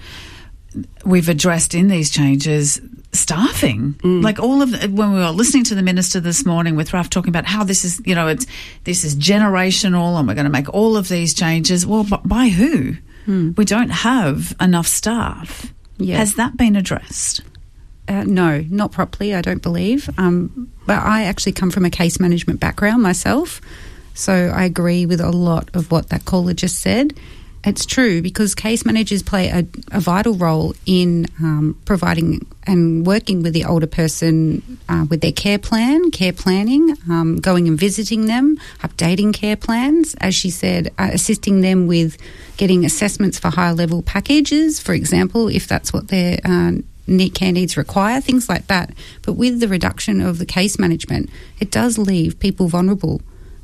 [SPEAKER 4] we've addressed in these changes staffing. Mm. Like all of the, when we were listening to the minister this morning with Raf talking about how this is, you know, it's this is generational and we're going to make all of these changes. Well, b- by who? Mm. We don't have enough staff.
[SPEAKER 7] Yeah.
[SPEAKER 4] Has that been addressed?
[SPEAKER 7] Uh, no, not properly, I don't believe. Um, but I actually come from a case management background myself, so I agree with a lot of what that caller just said. It's true, because case managers play a, a vital role in um, providing and working with the older person uh, with their care plan, care planning, um, going and visiting them, updating care plans, as she said, uh, assisting them with getting assessments for higher level packages, for example, if that's what their uh, need, care needs require, things like that. But with the reduction of the case management, it does leave people vulnerable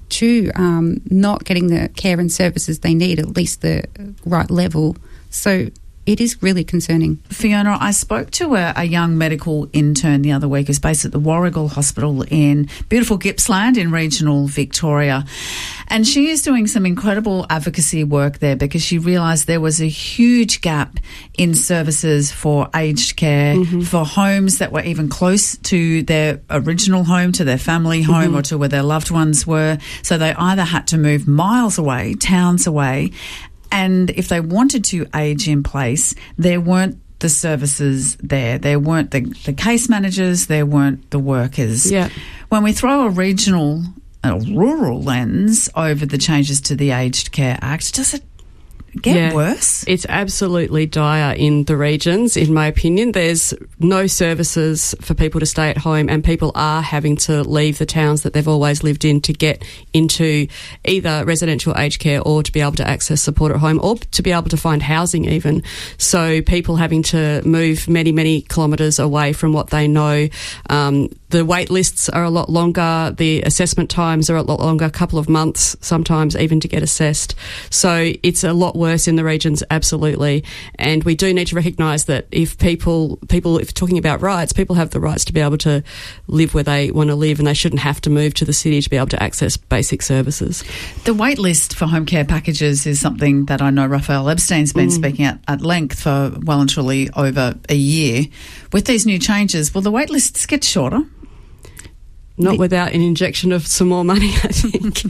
[SPEAKER 7] to um, not getting the care and services they need, at least the right level. So it is really concerning.
[SPEAKER 4] Fiona, I spoke to a, a young medical intern the other week who's based at the Warrigal Hospital in beautiful Gippsland in regional Victoria. And she is doing some incredible advocacy work there because she realised there was a huge gap in services for aged care, mm-hmm. for homes that were even close to their original home, to their family home, mm-hmm. or to where their loved ones were. So they either had to move miles away, towns away, And if they wanted to age in place, there weren't the services there. There weren't the, the case managers, there weren't the workers.
[SPEAKER 8] Yeah.
[SPEAKER 4] When we throw a regional, a rural lens over the changes to the Aged Care Act, does it get
[SPEAKER 8] yeah,
[SPEAKER 4] worse?
[SPEAKER 8] It's absolutely dire in the regions, in my opinion. There's no services for people to stay at home, and people are having to leave the towns that they've always lived in to get into either residential aged care or to be able to access support at home or to be able to find housing even. So people having to move many, many kilometres away from what they know. Um, the wait lists are a lot longer. The assessment times are a lot longer, a couple of months sometimes even to get assessed. So it's a lot worse in the regions, absolutely. And we do need to recognise that if people, people, if talking about rights, people have the rights to be able to live where they want to live, and they shouldn't have to move to the city to be able to access basic services.
[SPEAKER 4] The wait list for home care packages is something that I know Raphael Epstein's been mm. speaking at, at length for well and truly over a year. With these new changes, will the wait lists get shorter?
[SPEAKER 8] Not the- without an injection of some more money, I think.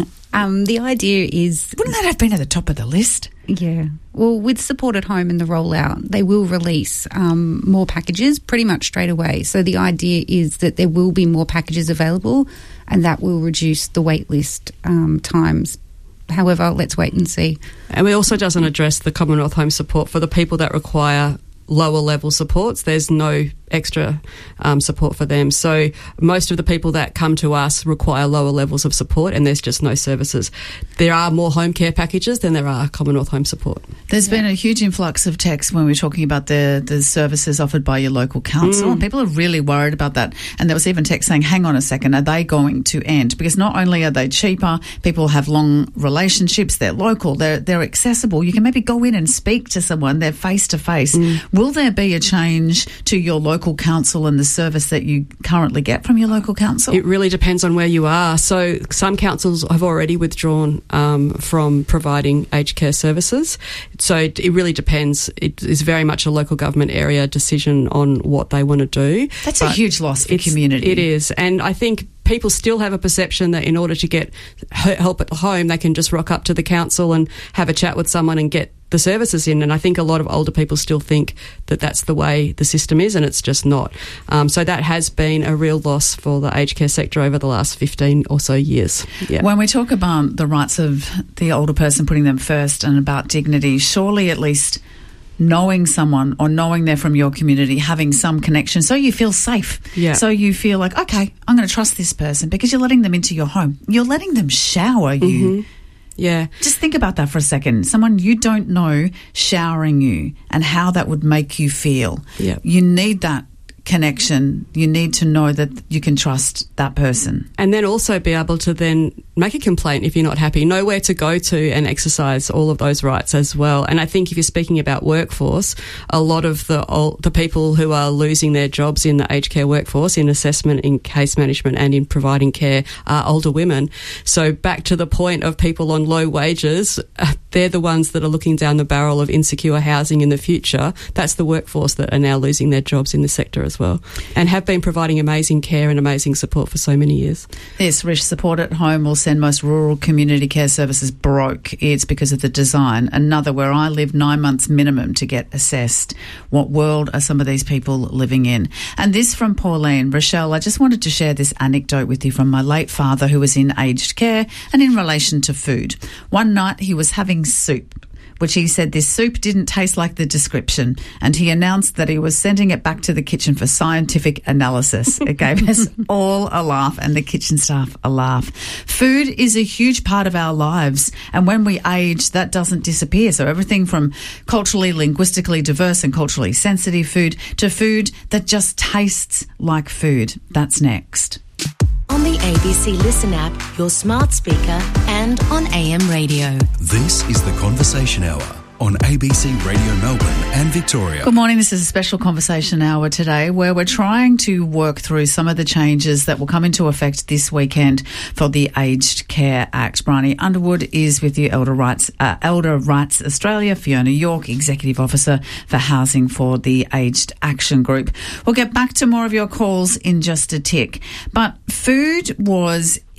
[SPEAKER 7] Um, the idea is...
[SPEAKER 4] Wouldn't that have been at the top of the list?
[SPEAKER 7] Yeah. Well, with Support at Home and the rollout, they will release um, more packages pretty much straight away. So the idea is that there will be more packages available, and that will reduce the wait list um, times. However, let's wait and see.
[SPEAKER 8] And it also doesn't address the Commonwealth Home support for the people that require lower level supports. There's no extra um, support for them. So most of the people that come to us require lower levels of support, and there's just no services. There are more home care packages than there are Commonwealth Home support.
[SPEAKER 4] There's yeah. been a huge influx of texts when we're talking about the, the services offered by your local council. Mm. And people are really worried about that. And there was even text saying, hang on a second, are they going to end? Because not only are they cheaper, people have long relationships, they're local, they're, they're accessible. You can maybe go in and speak to someone, they're face to face. Will there be a change to your local council and the service that you currently get from your local council?
[SPEAKER 8] It really depends on where you are. So some councils have already withdrawn um, from providing aged care services. So it, it really depends. It is very much a local government area decision on what they want to do.
[SPEAKER 4] That's but a huge loss for community.
[SPEAKER 8] It is. And I think people still have a perception that in order to get help at home, they can just rock up to the council and have a chat with someone and get the services in. And I think a lot of older people still think that that's the way the system is, and it's just not. Um, so that has been a real loss for the aged care sector over the last fifteen or so years. Yeah.
[SPEAKER 4] When we talk about the rights of the older person, putting them first, and about dignity, surely at least knowing someone or knowing they're from your community, having some connection so you feel safe.
[SPEAKER 8] Yeah.
[SPEAKER 4] So you feel like, okay, I'm going to trust this person because you're letting them into your home. You're letting them shower you.
[SPEAKER 8] Mm-hmm. Yeah.
[SPEAKER 4] Just think about that for a second. Someone you don't know showering you and how that would make you feel.
[SPEAKER 8] Yeah.
[SPEAKER 4] You need that connection. You need to know that you can trust that person.
[SPEAKER 8] And then also be able to then make a complaint if you're not happy, know where to go to and exercise all of those rights as well. And I think if you're speaking about workforce, a lot of the the people who are losing their jobs in the aged care workforce, in assessment, in case management and in providing care, are older women. So back to the point of people on low wages, uh, they're the ones that are looking down the barrel of insecure housing in the future. That's the workforce that are now losing their jobs in the sector as well, and have been providing amazing care and amazing support for so many years.
[SPEAKER 4] Yes, Rish, Support at Home will send most rural community care services broke. It's because of the design. Another where I live nine months minimum to get assessed. What world are some of these people living in? And this from Pauline. Rochelle, I just wanted to share this anecdote with you from my late father who was in aged care and in relation to food. One night he was having soup, which he said this soup didn't taste like the description, and he announced that he was sending it back to the kitchen for scientific analysis. It gave us all a laugh and the kitchen staff a laugh. Food is a huge part of our lives, and when we age, that doesn't disappear. So everything from culturally, linguistically diverse and culturally sensitive food to food that just tastes like food. That's next.
[SPEAKER 2] On the A B C Listen app, your smart speaker, and on A M radio.
[SPEAKER 3] This is the Conversation Hour on A B C Radio Melbourne and Victoria.
[SPEAKER 4] Good morning. This is a special conversation hour today where we're trying to work through some of the changes that will come into effect this weekend for the Aged Care Act. Bryony Underwood is with you, Elder Rights, uh, Elder Rights Australia, Fiona York, Executive Officer for Housing for the Aged Action Group. We'll get back to more of your calls in just a tick. But food was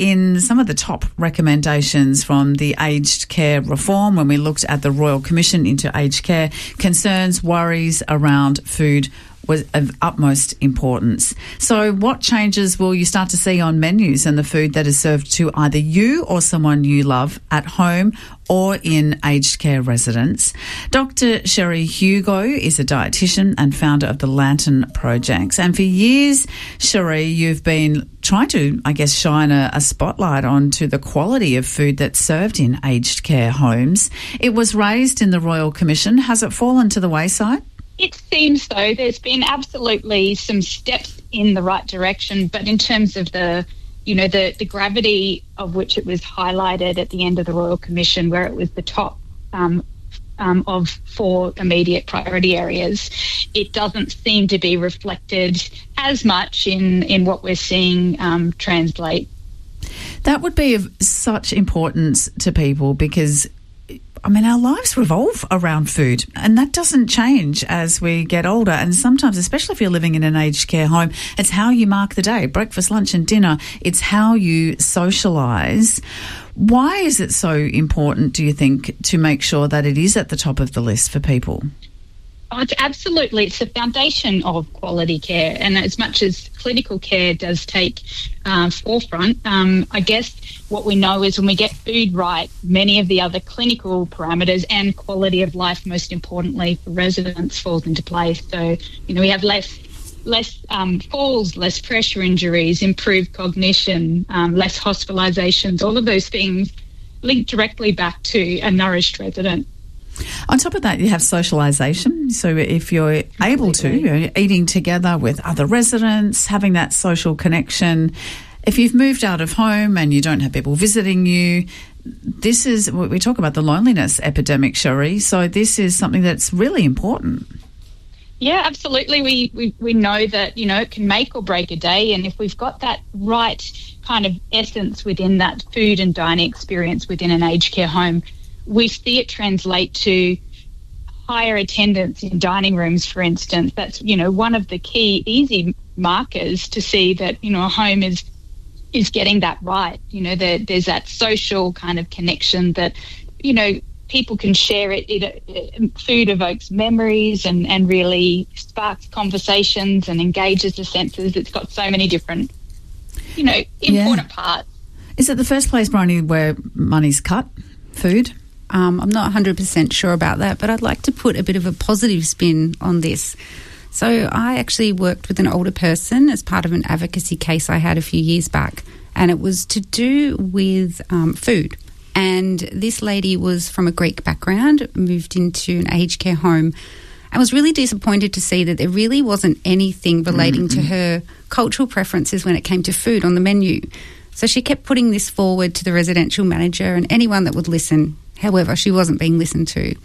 [SPEAKER 4] in some of the top recommendations from the aged care reform, when we looked at the Royal Commission into aged care, concerns, worries around food was of utmost importance. So what changes will you start to see on menus and the food that is served to either you or someone you love at home or in aged care residents? Doctor Sherry Hugo is a dietitian and founder of the Lantern Projects. And for years, Sherry, you've been trying to, I guess, shine a, a spotlight onto the quality of food that's served in aged care homes. It was raised in the Royal Commission. Has it fallen to the wayside?
[SPEAKER 15] It seems so. There's been absolutely some steps in the right direction, but in terms of the, you know, the, the gravity of which it was highlighted at the end of the Royal Commission, where it was the top um, um, of four immediate priority areas, it doesn't seem to be reflected as much in, in what we're seeing um, translate.
[SPEAKER 4] That would be of such importance to people because I mean, our lives revolve around food, and that doesn't change as we get older. And sometimes, especially if you're living in an aged care home, it's how you mark the day, breakfast, lunch and dinner. It's how you socialise. Why is it so important, do you think, to make sure that it is at the top of the list for people?
[SPEAKER 15] Oh, it's absolutely. It's the foundation of quality care. And as much as clinical care does take uh, forefront, um, I guess what we know is when we get food right, many of the other clinical parameters and quality of life, most importantly for residents, falls into place. So, you know, we have less less um, falls, less pressure injuries, improved cognition, um, less hospitalisations, all of those things linked directly back to a nourished resident.
[SPEAKER 4] On top of that, you have socialisation. So if you're able to, you know, eating together with other residents, having that social connection. If you've moved out of home and you don't have people visiting you, this is, we talk about the loneliness epidemic, Sherry. So this is something that's really important.
[SPEAKER 15] Yeah, absolutely. We, we, we know that, you know, it can make or break a day. And if we've got that right kind of essence within that food and dining experience within an aged care home, we see it translate to higher attendance in dining rooms, for instance. That's, you know, one of the key easy markers to see that, you know, a home is is getting that right. You know, there, there's that social kind of connection that, you know, people can share it. It, it food evokes memories and, and really sparks conversations and engages the senses. It's got so many different, you know, important yeah. parts.
[SPEAKER 4] Is it the first place, Bryony, where money's cut? Food?
[SPEAKER 7] Um, I'm not one hundred percent sure about that, but I'd like to put a bit of a positive spin on this. So I actually worked with an older person as part of an advocacy case I had a few years back, and it was to do with um, food. And this lady was from a Greek background, moved into an aged care home, and was really disappointed to see that there really wasn't anything relating mm-hmm. to her cultural preferences when it came to food on the menu. So she kept putting this forward to the residential manager and anyone that would listen. However, she wasn't being listened to.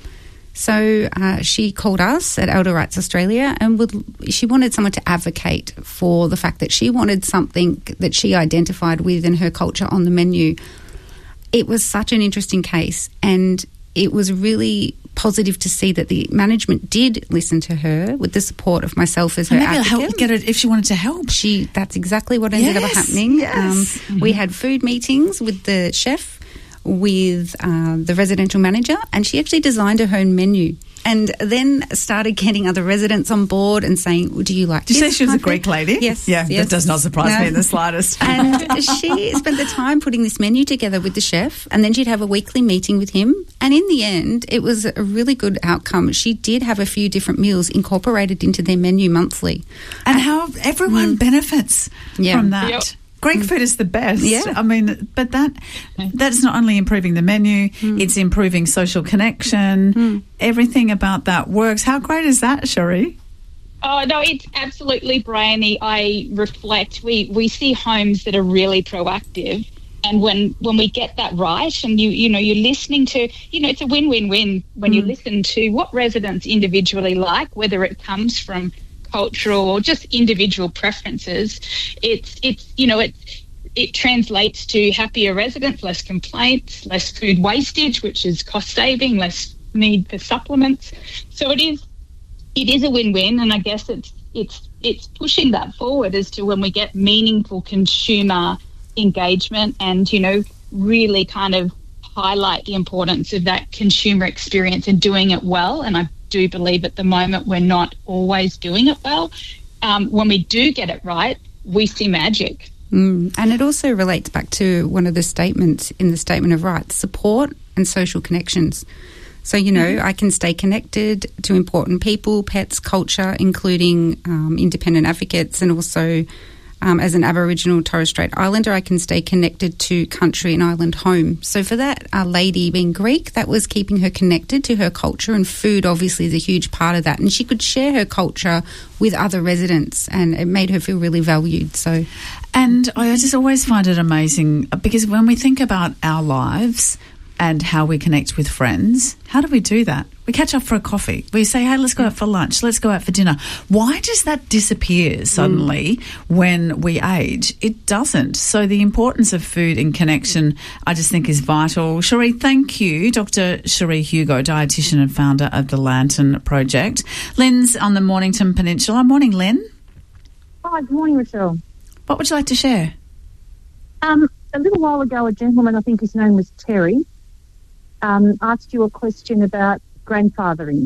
[SPEAKER 7] So uh, she called us at Elder Rights Australia and would, she wanted someone to advocate for the fact that she wanted something that she identified with in her culture on the menu. It was such an interesting case, and it was really positive to see that the management did listen to her with the support of myself as her
[SPEAKER 4] and maybe
[SPEAKER 7] advocate.
[SPEAKER 4] Help get it if she wanted to help.
[SPEAKER 7] She that's exactly what ended
[SPEAKER 4] yes,
[SPEAKER 7] up happening.
[SPEAKER 4] Yes.
[SPEAKER 7] Um,
[SPEAKER 4] mm-hmm.
[SPEAKER 7] We had food meetings with the chef, with uh, the residential manager, and she actually designed her own menu. And then started getting other residents on board and saying, well, do you like
[SPEAKER 4] Did
[SPEAKER 7] this?
[SPEAKER 4] you say she was a Greek lady?
[SPEAKER 7] Yes.
[SPEAKER 4] Yeah,
[SPEAKER 7] yes.
[SPEAKER 4] that does not surprise
[SPEAKER 7] no.
[SPEAKER 4] me in the slightest.
[SPEAKER 7] And she spent the time putting this menu together with the chef, and then she'd have a weekly meeting with him. And in the end, it was a really good outcome. She did have a few different meals incorporated into their menu monthly.
[SPEAKER 4] And, and how everyone mm. benefits
[SPEAKER 7] yeah.
[SPEAKER 4] from that.
[SPEAKER 15] Yep.
[SPEAKER 4] Greek food is the best.
[SPEAKER 7] Yeah.
[SPEAKER 4] I mean, but that that's not only improving the menu, mm. it's improving social connection. Mm. Everything about that works. How great is that, Sherry?
[SPEAKER 15] Oh, no, it's absolutely, Bryony. I reflect. We, we see homes that are really proactive. And when, when we get that right and, you you know, you're listening to, you know, it's a win-win-win when mm. you listen to what residents individually like, whether it comes from cultural or just individual preferences. It's it's you know it it translates to happier residents, less complaints, less food wastage, which is cost saving, less need for supplements. So it is it is a win-win, and I guess it's it's it's pushing that forward as to when we get meaningful consumer engagement and, you know, really kind of highlight the importance of that consumer experience and doing it well. And I do believe at the moment we're not always doing it well. Um, when we do get it right, we see magic.
[SPEAKER 7] Mm. And it also relates back to one of the statements in the Statement of Rights, support and social connections. So, you know, mm-hmm. I can stay connected to important people, pets, culture, including um, independent advocates, and also um, as an Aboriginal Torres Strait Islander, I can stay connected to country and island home. So for that uh, lady being Greek, that was keeping her connected to her culture, and food obviously is a huge part of that. And she could share her culture with other residents, and it made her feel really valued. So,
[SPEAKER 4] and I just always find it amazing because when we think about our lives and how we connect with friends, how do we do that? We catch up for a coffee. We say, hey, let's go out for lunch. Let's go out for dinner. Why does that disappear suddenly mm. when we age? It doesn't. So the importance of food and connection, I just think, is vital. Cherie, thank you. Doctor Cherie Hugo, dietitian and founder of the Lantern Project. Lynn's on the Mornington Peninsula. Morning, Lynn.
[SPEAKER 16] Hi, good morning, Rochelle.
[SPEAKER 4] What would you like to share?
[SPEAKER 16] Um, a little while ago, a gentleman, I think his name was Terry, um, asked you a question about grandfathering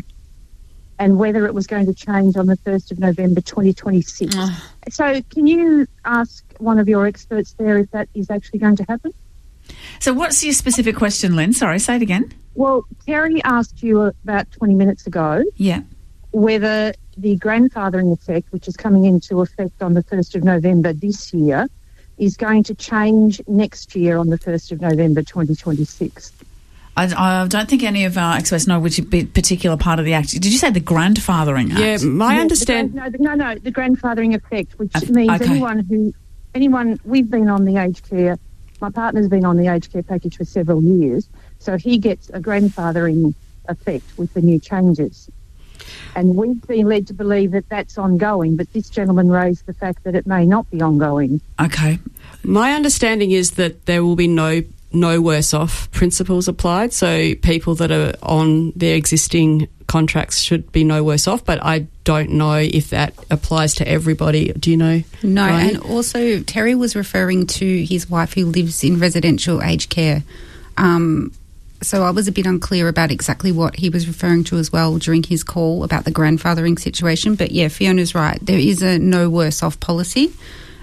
[SPEAKER 16] and whether it was going to change on the first of November twenty twenty-six. Oh. So can you ask one of your experts there if that is actually going to happen?
[SPEAKER 4] So what's your specific question, Lynn? Sorry, say it again.
[SPEAKER 16] Well, Terry asked you about twenty minutes ago
[SPEAKER 4] yeah.
[SPEAKER 16] whether the grandfathering effect, which is coming into effect on the first of November this year, is going to change next year on the first of November twenty twenty-six.
[SPEAKER 4] I, I don't think any of our experts know which particular part of the Act. Did you say the grandfathering Act?
[SPEAKER 8] Yeah, my
[SPEAKER 16] yeah,
[SPEAKER 8] understand...
[SPEAKER 16] Grand, no, no, no, the grandfathering effect, which
[SPEAKER 4] uh,
[SPEAKER 16] means
[SPEAKER 4] okay.
[SPEAKER 16] anyone who... Anyone... We've been on the aged care... My partner's been on the aged care package for several years, so he gets a grandfathering effect with the new changes. And we've been led to believe that that's ongoing, but this gentleman raised the fact that it may not be ongoing.
[SPEAKER 4] Okay.
[SPEAKER 8] My understanding is that there will be no no worse off principles applied, so people that are on their existing contracts should be no worse off, but I don't know if that applies to everybody. Do you know?
[SPEAKER 7] No,
[SPEAKER 8] Ryan?
[SPEAKER 7] And also Terry was referring to his wife who lives in residential aged care. Um, so I was a bit unclear about exactly what he was referring to as well during his call about the grandfathering situation. But yeah, Fiona's right. There is a no worse off policy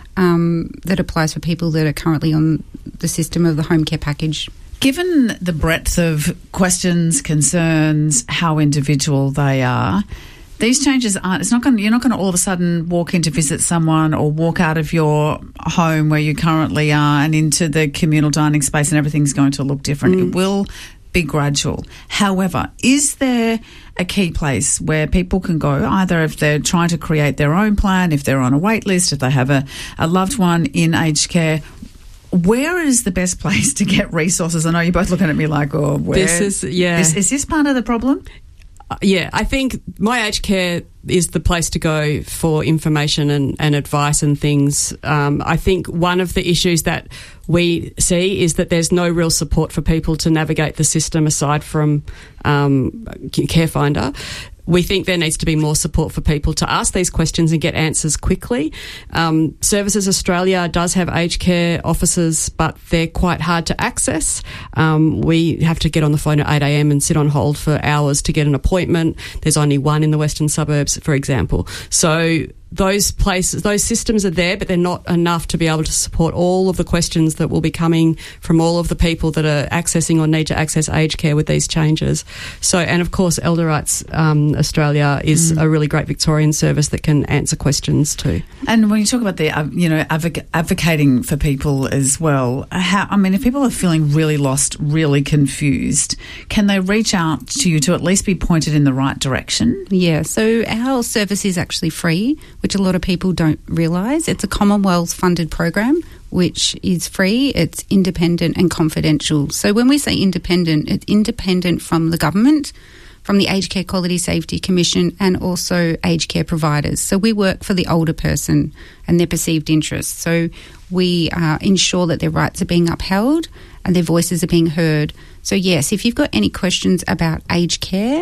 [SPEAKER 7] um, that applies for people that are currently on the system of the home care package.
[SPEAKER 4] Given the breadth of questions, concerns, how individual they are, these changes aren't, it's not going, you're not going to all of a sudden walk in to visit someone or walk out of your home where you currently are and into the communal dining space and everything's going to look different. Mm. It will be gradual. However, is there a key place where people can go, either if they're trying to create their own plan, if they're on a wait list, if they have a, a loved one in aged care? Where is the best place to get resources? I know you're both looking at me like, oh, where?
[SPEAKER 8] This is, yeah.
[SPEAKER 4] Is, is this part of the problem?
[SPEAKER 8] Uh, yeah, I think My Aged Care is the place to go for information and, and advice and things. Um, I think one of the issues that we see is that there's no real support for people to navigate the system aside from um, CareFinder. We think there needs to be more support for people to ask these questions and get answers quickly. Um, Services Australia does have aged care officers, but they're quite hard to access. Um, we have to get on the phone at eight a.m. and sit on hold for hours to get an appointment. There's only one in the western suburbs, for example. So those places, those systems are there, but they're not enough to be able to support all of the questions that will be coming from all of the people that are accessing or need to access aged care with these changes. So, and of course, Elder Rights um, Australia is mm. a really great Victorian service that can answer questions too.
[SPEAKER 4] And when you talk about the, uh, you know, advoc- advocating for people as well, how, I mean, if people are feeling really lost, really confused, can they reach out to you to at least be pointed in the right direction?
[SPEAKER 7] Yeah, so our service is actually free, which a lot of people don't realise. It's a Commonwealth funded program which is free, it's independent and confidential. So when we say independent, it's independent from the government, from the Aged Care Quality Safety Commission and also aged care providers. So we work for the older person and their perceived interests. So we uh, ensure that their rights are being upheld and their voices are being heard. So yes, if you've got any questions about aged care,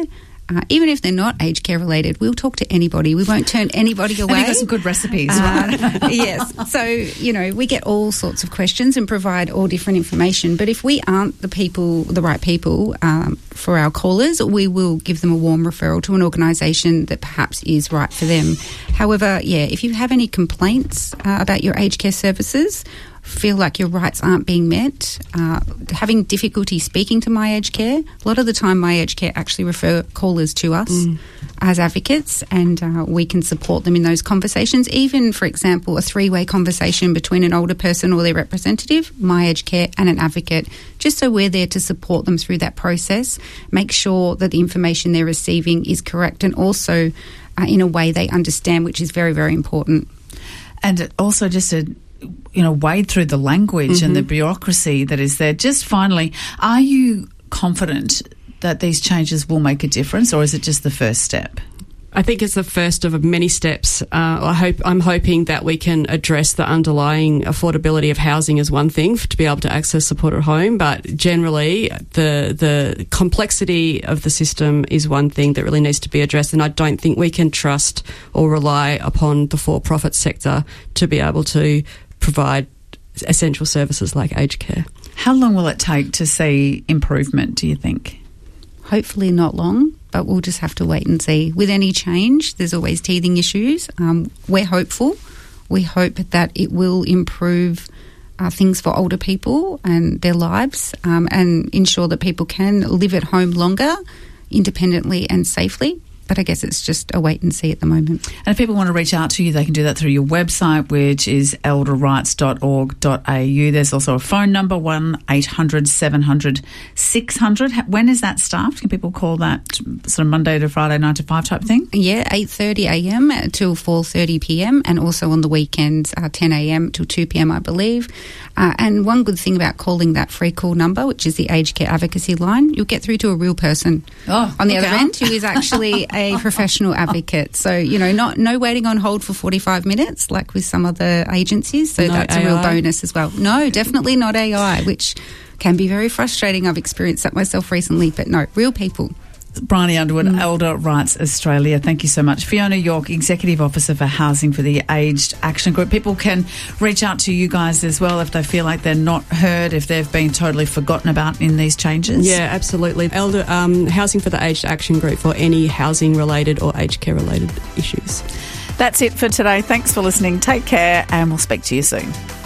[SPEAKER 7] Uh, even if they're not aged care related, we'll talk to anybody. We won't turn anybody away.
[SPEAKER 4] And you've got some good recipes.
[SPEAKER 7] Uh, yes. So, you know, we get all sorts of questions and provide all different information. But if we aren't the people, the right people um, for our callers, we will give them a warm referral to an organisation that perhaps is right for them. However, yeah, if you have any complaints uh, about your aged care services, feel like your rights aren't being met, uh, having difficulty speaking to My Aged Care, a lot of the time My Aged Care actually refer callers to us mm. as advocates, and uh, we can support them in those conversations. Even, for example, a three-way conversation between an older person or their representative, My Aged Care and an advocate, just so we're there to support them through that process, make sure that the information they're receiving is correct and also uh, in a way they understand, which is very, very important.
[SPEAKER 4] And also just a you know, wade through the language mm-hmm. and the bureaucracy that is there. Just finally, are you confident that these changes will make a difference, or is it just the first step?
[SPEAKER 8] I think it's the first of many steps. Uh, I hope I'm hoping that we can address the underlying affordability of housing as one thing to be able to access support at home, but generally the the complexity of the system is one thing that really needs to be addressed, and I don't think we can trust or rely upon the for-profit sector to be able to provide essential services like aged care.
[SPEAKER 4] How long will it take to see improvement, do you think?
[SPEAKER 7] Hopefully not long, but we'll just have to wait and see. With any change, there's always teething issues. Um, we're hopeful. We hope that it will improve uh, things for older people and their lives um, and ensure that people can live at home longer, independently and safely. But I guess it's just a wait and see at the moment.
[SPEAKER 4] And if people want to reach out to you, they can do that through your website, which is elder rights dot org dot a u. There's also a phone number, one eight hundred seven hundred six hundred. When is that staffed? Can people call that sort of Monday to Friday, nine to five type thing?
[SPEAKER 7] Yeah, eight thirty a m till four thirty p m, and also on the weekends, uh, ten a m till two p m, I believe. Uh, and one good thing about calling that free call number, which is the Aged Care Advocacy line, you'll get through to a real person
[SPEAKER 4] oh,
[SPEAKER 7] on the
[SPEAKER 4] okay.
[SPEAKER 7] other end who is actually a professional advocate. So, you know, not no waiting on hold for forty-five minutes like with some other agencies. So
[SPEAKER 8] no
[SPEAKER 7] that's
[SPEAKER 8] A I.
[SPEAKER 7] A real bonus as well. No, definitely not A I, which can be very frustrating. I've experienced that myself recently, but no, real people.
[SPEAKER 4] Bryony Underwood, mm. Elder Rights Australia, thank you so much. Fiona York, Executive Officer for Housing for the Aged Action Group. People can reach out to you guys as well if they feel like they're not heard, if they've been totally forgotten about in these changes.
[SPEAKER 8] Yeah, absolutely. Elder um, Housing for the Aged Action Group for any housing-related or aged care-related issues.
[SPEAKER 4] That's it for today. Thanks for listening. Take care, and we'll speak to you soon.